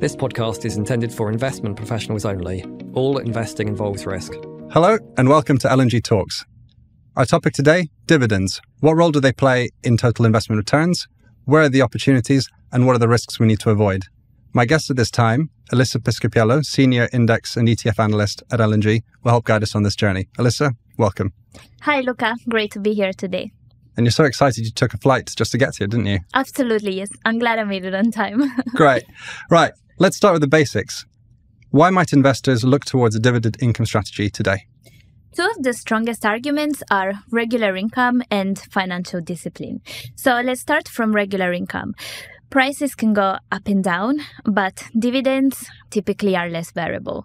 This podcast is intended for investment professionals only. All investing involves risk. Hello and welcome to L&G Talks. Our topic today, dividends. What role do they play in total investment returns? Where are the opportunities and what are the risks we need to avoid? My guest at this time, Elisa Piscopiello, Senior Index and ETF Analyst at L&G, will help guide us on this journey. Elisa, welcome. Hi, Luca. Great to be here today. And you're so excited you took a flight just to get here, didn't you? Absolutely, yes. I'm glad I made it on time. Great. Right. Let's start with the basics. Why might investors look towards a dividend income strategy today? Two of the strongest arguments are regular income and financial discipline. So let's start from regular income. Prices can go up and down, but dividends typically are less variable.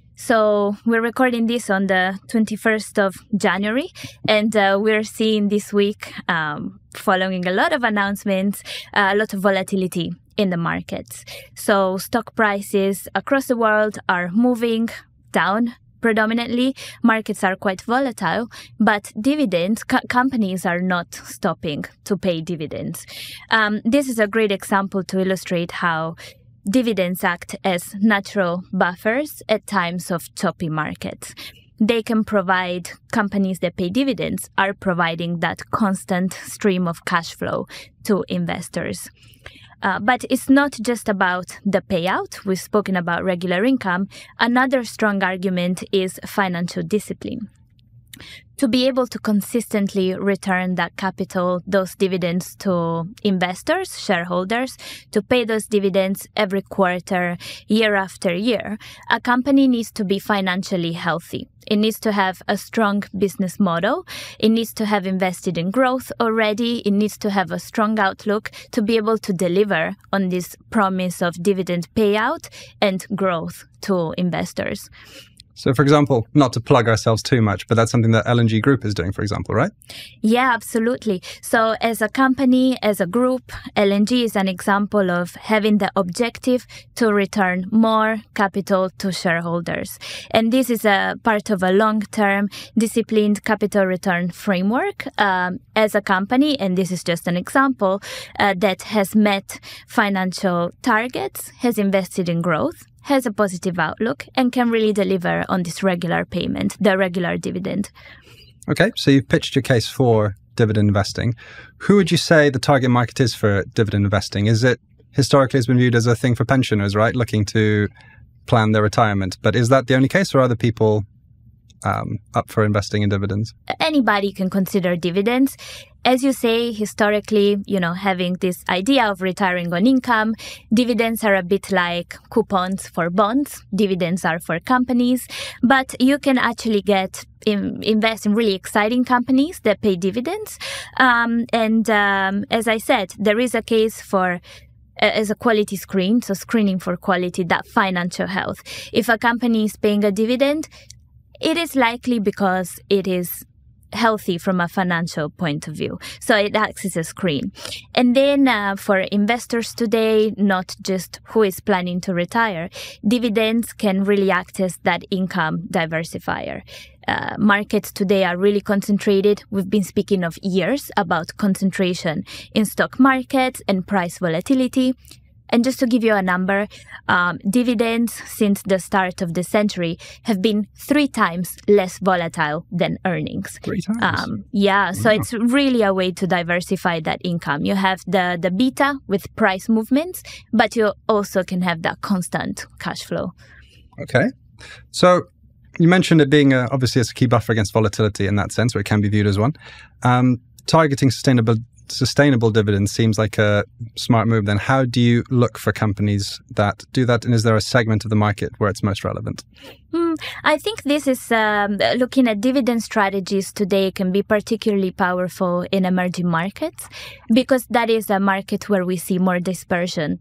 So we're recording this on the 21st of January, and we're seeing this week, following a lot of announcements, a lot of volatility in the markets. So stock prices across the world are moving down predominantly. Markets are quite volatile, but dividends, companies are not stopping to pay dividends. This is a great example to illustrate how dividends act as natural buffers at times of choppy markets. They can provide, companies that pay dividends are providing that constant stream of cash flow to investors. But it's not just about the payout. We've spoken about regular income. Another strong argument is financial discipline. To be able to consistently return that capital, those dividends to investors, shareholders, to pay those dividends every quarter, year after year, a company needs to be financially healthy. It needs to have a strong business model. It needs to have invested in growth already. It needs to have a strong outlook to be able to deliver on this promise of dividend payout and growth to investors. So, for example, not to plug ourselves too much, but that's something that L&G Group is doing, for example, right? Yeah, absolutely. So as a company, as a group, L&G is an example of having the objective to return more capital to shareholders. And this is a part of a long-term disciplined capital return framework as a company. And this is just an example that has met financial targets, has invested in growth, has a positive outlook, and can really deliver on this regular payment, the regular dividend. Okay, so you've pitched your case for dividend investing. Who would you say the target market is for dividend investing? Is it historically has been viewed as a thing for pensioners, right? Looking to plan their retirement. But is that the only case, or are other people up for investing in dividends? Anybody can consider dividends. As you say, historically, having this idea of retiring on income, dividends are a bit like coupons for bonds. Dividends are for companies, but you can actually invest in really exciting companies that pay dividends. As I said, there is a case for as a quality screen, so screening for quality, that financial health. If a company is paying a dividend, it is likely because it is healthy from a financial point of view. So it acts as a screen. And then for investors today, not just who is planning to retire, dividends can really act as that income diversifier. Markets today are really concentrated. We've been speaking of years about concentration in stock markets and price volatility. And just to give you a number, dividends since the start of the century have been 3 times less volatile than earnings. 3 times? So it's really a way to diversify that income. You have the beta with price movements, but you also can have that constant cash flow. Okay. So you mentioned it being obviously it's a key buffer against volatility in that sense, or it can be viewed as one. Targeting sustainable dividends seems like a smart move. Then how do you look for companies that do that? And is there a segment of the market where it's most relevant? I think this is looking at dividend strategies today can be particularly powerful in emerging markets because that is a market where we see more dispersion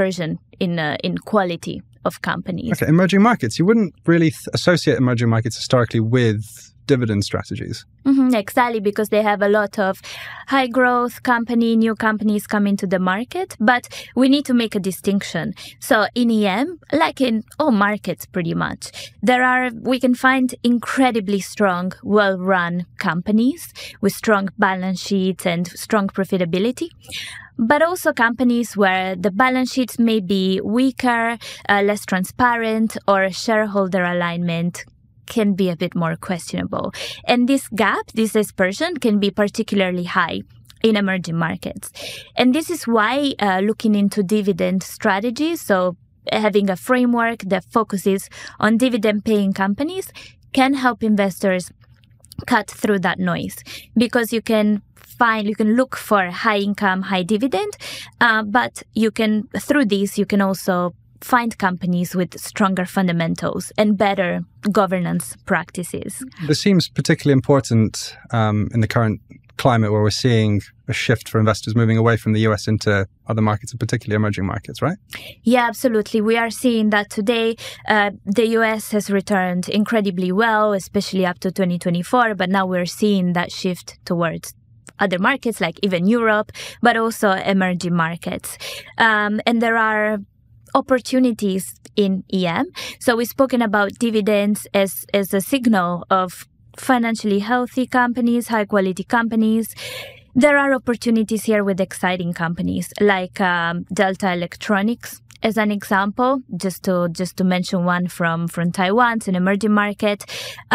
in quality of companies. Okay, emerging markets. You wouldn't really associate emerging markets historically with dividend strategies. Exactly, because they have a lot of high growth new companies coming to the market, but we need to make a distinction. So in EM, like in all markets pretty much, we can find incredibly strong, well-run companies with strong balance sheets and strong profitability. but also companies where the balance sheets may be weaker, less transparent, or shareholder alignment can be a bit more questionable. And this gap, this dispersion, can be particularly high in emerging markets. And this is why looking into dividend strategies, so having a framework that focuses on dividend-paying companies, can help investors cut through that noise, because you can look for high income, high dividend, but through this, you can also find companies with stronger fundamentals and better governance practices. This seems particularly important in the current climate where we're seeing a shift for investors moving away from the US into other markets, and particularly emerging markets, right? Yeah, absolutely. We are seeing that today. The US has returned incredibly well, especially up to 2024, but now we're seeing that shift towards other markets like even Europe, but also emerging markets. And there are opportunities in EM. So we've spoken about dividends as a signal of financially healthy companies, high quality companies. There are opportunities here with exciting companies like Delta Electronics as an example, just to mention one from Taiwan. It's an emerging market.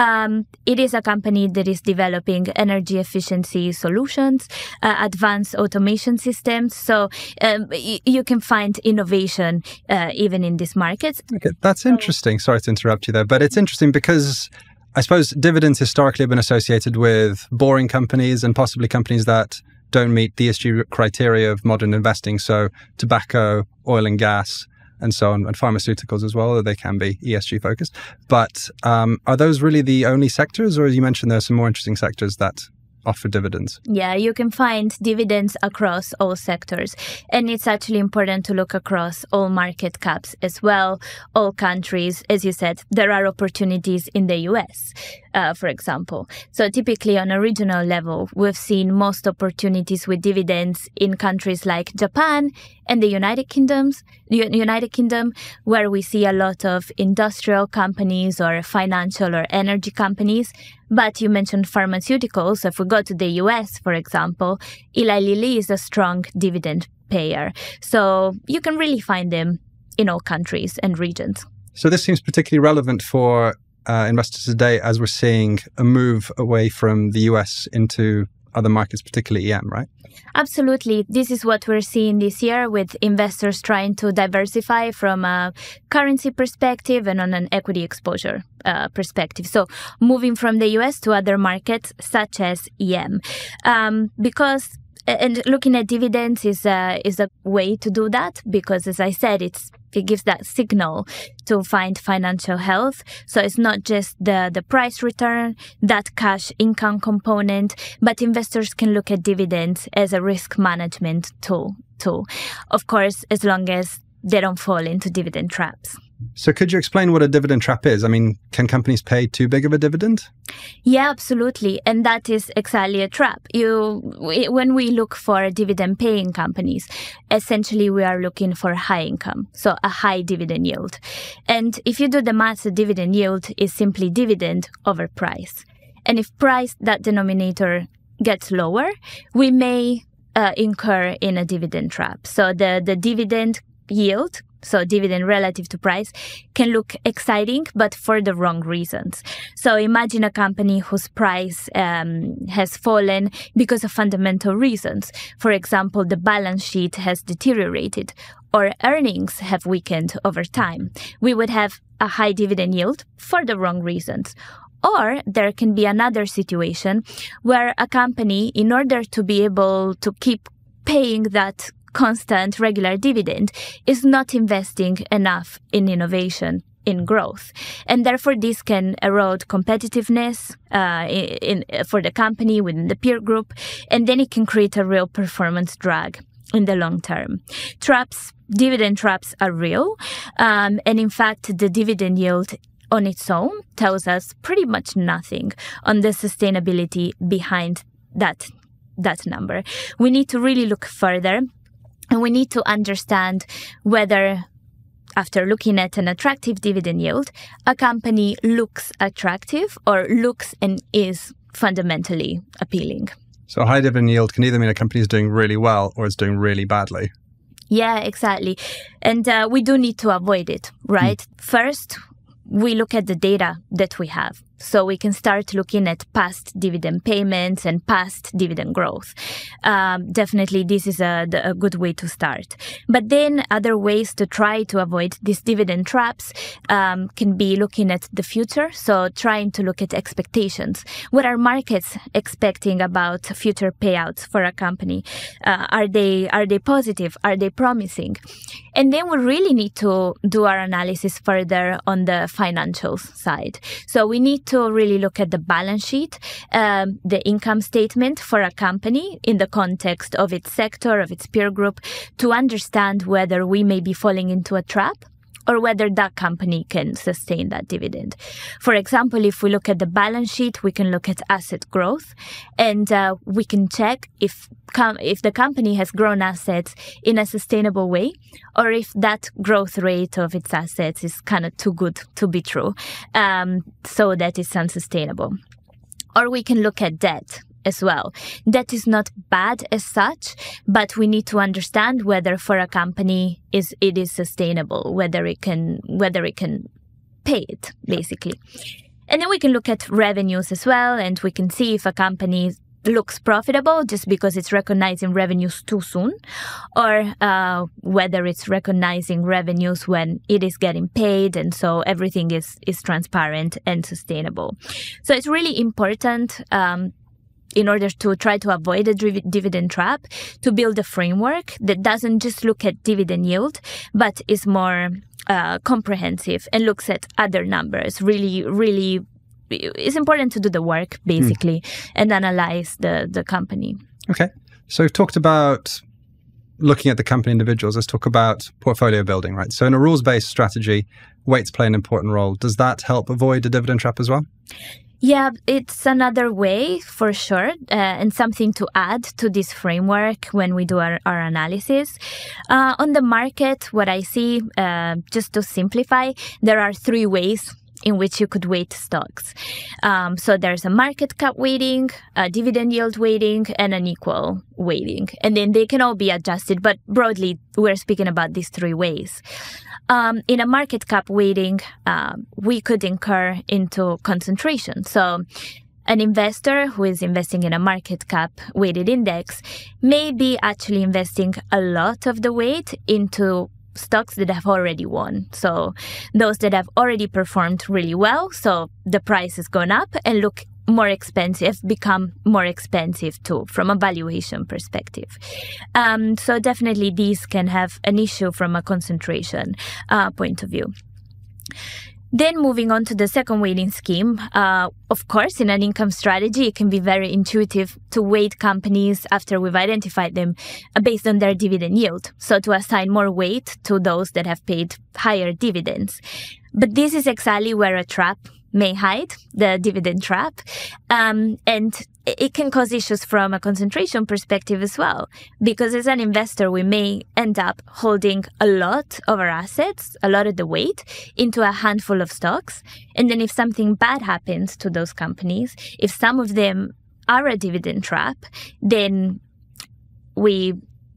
It is a company that is developing energy efficiency solutions, advanced automation systems. So you can find innovation even in these markets. Okay, that's interesting. Sorry to interrupt you there, but it's interesting because I suppose dividends historically have been associated with boring companies and possibly companies that don't meet the ESG criteria of modern investing. So tobacco, oil and gas, and so on, and pharmaceuticals as well, though they can be ESG focused. But are those really the only sectors, or as you mentioned, there are some more interesting sectors that offer dividends? Yeah, you can find dividends across all sectors. And it's actually important to look across all market caps as well, all countries. As you said, there are opportunities in the US, for example. So typically on a regional level, we've seen most opportunities with dividends in countries like Japan and the United Kingdom, where we see a lot of industrial companies or financial or energy companies. But you mentioned pharmaceuticals. If we go to the US, for example, Eli Lilly is a strong dividend payer. So you can really find them in all countries and regions. So this seems particularly relevant for investors today as we're seeing a move away from the US into other markets, particularly EM, right? Absolutely. This is what we're seeing this year with investors trying to diversify from a currency perspective and on an equity exposure perspective. So moving from the US to other markets such as EM. And looking at dividends is a way to do that because, as I said, it gives that signal to find financial health. So it's not just the price return, that cash income component, but investors can look at dividends as a risk management tool. Of course, as long as they don't fall into dividend traps. So could you explain what a dividend trap is? I mean, can companies pay too big of a dividend? Yeah, absolutely. And that is exactly a trap. When we look for dividend-paying companies, essentially we are looking for high income, so a high dividend yield. And if you do the math, the dividend yield is simply dividend over price. And if price, that denominator, gets lower, we may incur in a dividend trap. So the dividend yield, so dividend relative to price, can look exciting, but for the wrong reasons. So imagine a company whose price has fallen because of fundamental reasons. For example, the balance sheet has deteriorated or earnings have weakened over time. We would have a high dividend yield for the wrong reasons. Or there can be another situation where a company, in order to be able to keep paying that constant regular dividend, is not investing enough in innovation, in growth. And therefore, this can erode competitiveness for the company within the peer group, and then it can create a real performance drag in the long term. Dividend traps are real, and in fact, the dividend yield on its own tells us pretty much nothing on the sustainability behind that number. We need to really look further. And we need to understand whether, after looking at an attractive dividend yield, a company looks attractive or looks and is fundamentally appealing. So a high dividend yield can either mean a company is doing really well or it's doing really badly. Yeah, exactly. And we do need to avoid it, right? First, we look at the data that we have. So we can start looking at past dividend payments and past dividend growth. Definitely, this is a good way to start. But then other ways to try to avoid these dividend traps can be looking at the future. So trying to look at expectations. What are markets expecting about future payouts for a company? Are they positive? Are they promising? And then we really need to do our analysis further on the financials side. So we need to really look at the balance sheet, the income statement for a company in the context of its sector, of its peer group, to understand whether we may be falling into a trap or whether that company can sustain that dividend. For example, if we look at the balance sheet, we can look at asset growth, and we can check if the company has grown assets in a sustainable way, or if that growth rate of its assets is kind of too good to be true, so that it's unsustainable. Or we can look at debt as well. Debt is not bad as such, but we need to understand whether for a company it is sustainable, whether it can pay it, basically. And then we can look at revenues as well, and we can see if a company looks profitable just because it's recognizing revenues too soon, or whether it's recognizing revenues when it is getting paid, and so everything is transparent and sustainable. So it's really important in order to try to avoid a dividend trap, to build a framework that doesn't just look at dividend yield, but is more comprehensive and looks at other numbers. Really, it's important to do the work, basically, and analyze the company. Okay. So we've talked about looking at the company individuals. Let's talk about portfolio building, right? So in a rules-based strategy, weights play an important role. Does that help avoid a dividend trap as well? Yeah, it's another way for sure, and something to add to this framework when we do our analysis. On the market, what I see, just to simplify, there are 3 ways in which you could weight stocks. So there's a market cap weighting, a dividend yield weighting, and an equal weighting. And then they can all be adjusted, but broadly, we're speaking about these 3 ways. In a market cap weighting, we could incur into concentration. So an investor who is investing in a market cap weighted index may be actually investing a lot of the weight into stocks that have already won. So those that have already performed really well. So the price has gone up and look more expensive, become more expensive too, from a valuation perspective. So definitely these can have an issue from a concentration point of view. Then moving on to the second weighting scheme, of course, in an income strategy, it can be very intuitive to weight companies after we've identified them based on their dividend yield. So to assign more weight to those that have paid higher dividends. But this is exactly where a trap may hide, the dividend trap. And it can cause issues from a concentration perspective as well, because as an investor, we may end up holding a lot of our assets, a lot of the weight, into a handful of stocks. And then if something bad happens to those companies, if some of them are a dividend trap, then we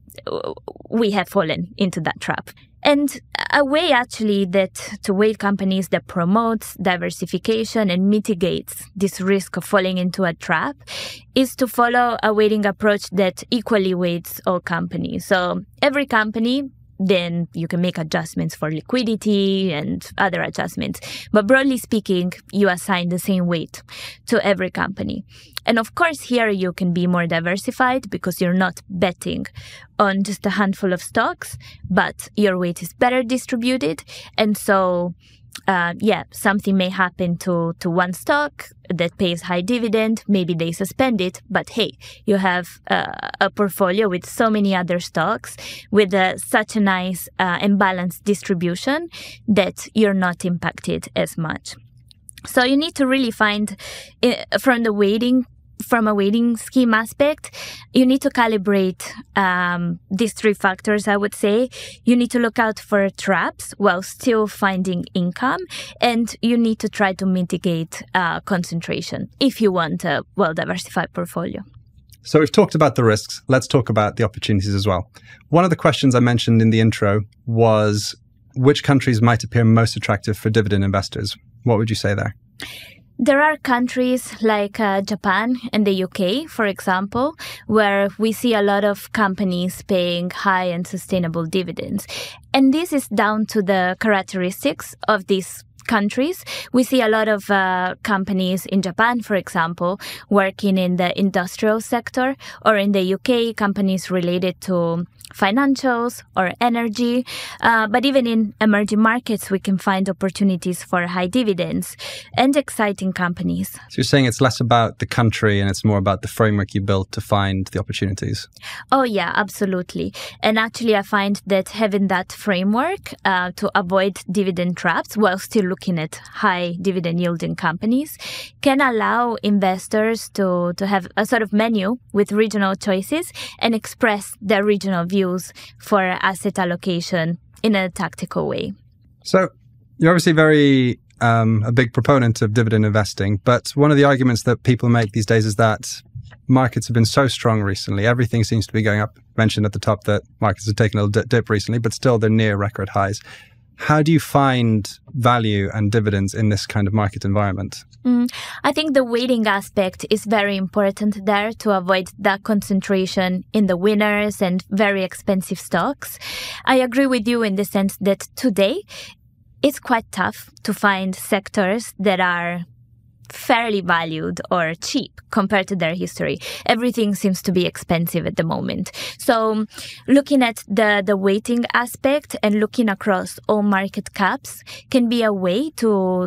have fallen into that trap. And a way actually that to weight companies that promotes diversification and mitigates this risk of falling into a trap is to follow a weighting approach that equally weights all companies. So every company, then you can make adjustments for liquidity and other adjustments. But broadly speaking, you assign the same weight to every company. And of course, here you can be more diversified because you're not betting on just a handful of stocks, but your weight is better distributed. And so, something may happen to one stock that pays high dividend. Maybe they suspend it, but hey, you have a portfolio with so many other stocks with such a nice and balanced distribution that you're not impacted as much. So you need to really find from a weighting scheme aspect, you need to calibrate these 3 factors, I would say. You need to look out for traps while still finding income, and you need to try to mitigate concentration if you want a well-diversified portfolio. So we've talked about the risks. Let's talk about the opportunities as well. One of the questions I mentioned in the intro was which countries might appear most attractive for dividend investors. What would you say there? There are countries like Japan and the UK, for example, where we see a lot of companies paying high and sustainable dividends. And this is down to the characteristics of these countries. We see a lot of companies in Japan, for example, working in the industrial sector, or in the UK, companies related to financials or energy. But even in emerging markets, we can find opportunities for high dividends and exciting companies. So you're saying it's less about the country and it's more about the framework you built to find the opportunities? Oh, yeah, absolutely. And actually, I find that having that framework to avoid dividend traps while still looking at high dividend yielding companies can allow investors to have a sort of menu with regional choices and express their regional views for asset allocation in a tactical way. So you're obviously very a big proponent of dividend investing, but one of the arguments that people make these days is that markets have been so strong recently. Everything seems to be going up. Mentioned at the top that markets have taken a little dip recently, but still they're near record highs. How do you find value and dividends in this kind of market environment? I think the weighting aspect is very important there to avoid that concentration in the winners and very expensive stocks. I agree with you in the sense that today it's quite tough to find sectors that are fairly valued or cheap compared to their history. Everything seems to be expensive at the moment. So looking at the weighting aspect and looking across all market caps can be a way to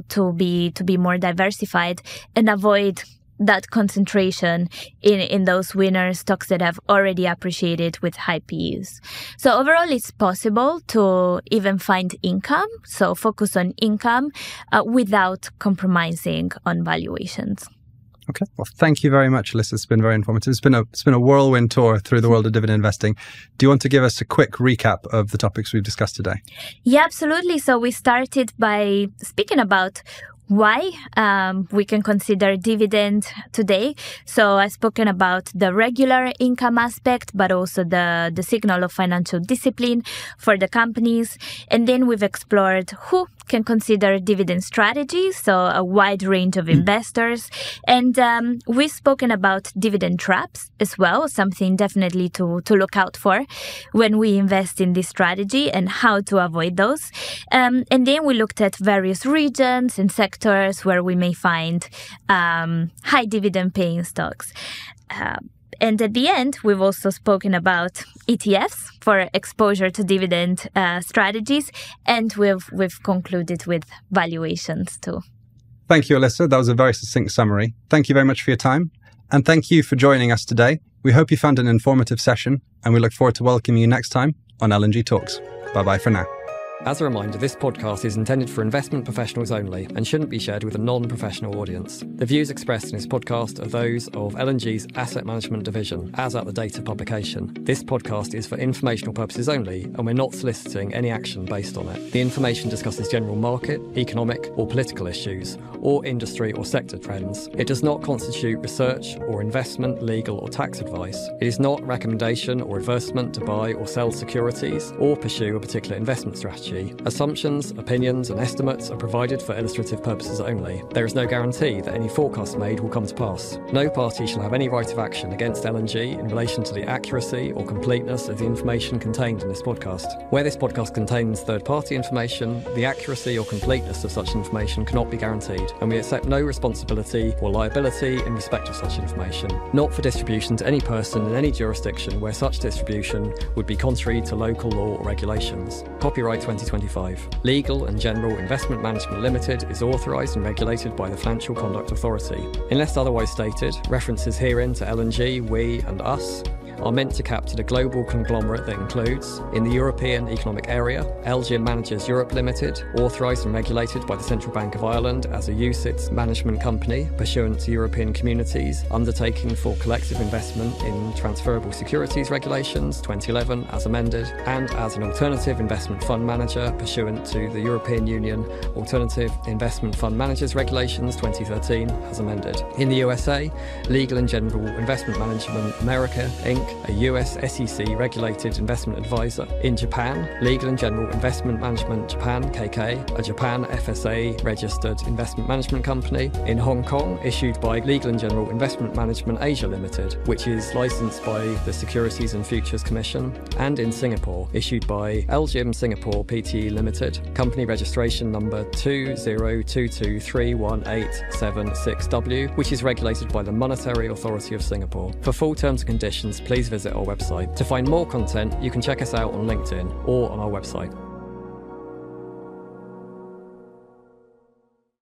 be more diversified and avoid that concentration in those winner stocks that have already appreciated with high PEs. So overall, it's possible to even find income, so focus on income without compromising on valuations. Okay. Well, thank you very much, Alyssa. It's been very informative. It's been a whirlwind tour through the world of dividend investing. Do you want to give us a quick recap of the topics we've discussed today? Yeah, absolutely. So we started by speaking about why we can consider dividend today. So I've spoken about the regular income aspect, but also the signal of financial discipline for the companies. And then we've explored who can consider dividend strategies, so a wide range of investors. And we've spoken about dividend traps as well, something definitely to look out for when we invest in this strategy and how to avoid those. And then we looked at various regions and sectors where we may find high dividend paying stocks. And at the end, we've also spoken about ETFs for exposure to dividend strategies, and we've concluded with valuations too. Thank you, Alyssa. That was a very succinct summary. Thank you very much for your time, and thank you for joining us today. We hope you found an informative session, and we look forward to welcoming you next time on L&G Talks. Bye-bye for now. As a reminder, this podcast is intended for investment professionals only and shouldn't be shared with a non-professional audience. The views expressed in this podcast are those of L&G's Asset Management Division, as at the date of publication. This podcast is for informational purposes only, and we're not soliciting any action based on it. The information discusses general market, economic, or political issues, or industry or sector trends. It does not constitute research or investment, legal, or tax advice. It is not recommendation or advertisement to buy or sell securities or pursue a particular investment strategy. Assumptions, opinions, and estimates are provided for illustrative purposes only. There is no guarantee that any forecast made will come to pass. No party shall have any right of action against L&G in relation to the accuracy or completeness of the information contained in this podcast. Where this podcast contains third-party information, the accuracy or completeness of such information cannot be guaranteed, and we accept no responsibility or liability in respect of such information, not for distribution to any person in any jurisdiction where such distribution would be contrary to local law or regulations. Copyright 2025. Legal and General Investment Management Limited is authorised and regulated by the Financial Conduct Authority. Unless otherwise stated, references herein to L&G, we and us are meant to capture the global conglomerate that includes, in the European Economic Area, LGIM Managers Europe Limited, authorised and regulated by the Central Bank of Ireland as a UCITS management company pursuant to European Communities Undertaking for Collective Investment in Transferable Securities Regulations 2011 as amended, and as an alternative investment fund manager pursuant to the European Union Alternative Investment Fund Managers Regulations 2013 as amended. In the USA, Legal & General Investment Management America, Inc., a US SEC regulated investment advisor. In Japan, Legal & General Investment Management Japan, KK, a Japan FSA registered investment management company. In Hong Kong, issued by Legal & General Investment Management Asia Limited, which is licensed by the Securities and Futures Commission. And in Singapore, issued by LGIM Singapore Pte Limited, company registration number 2022318776W, which is regulated by the Monetary Authority of Singapore. For full terms and conditions, please visit our website. To find more content, you can check us out on LinkedIn or on our website.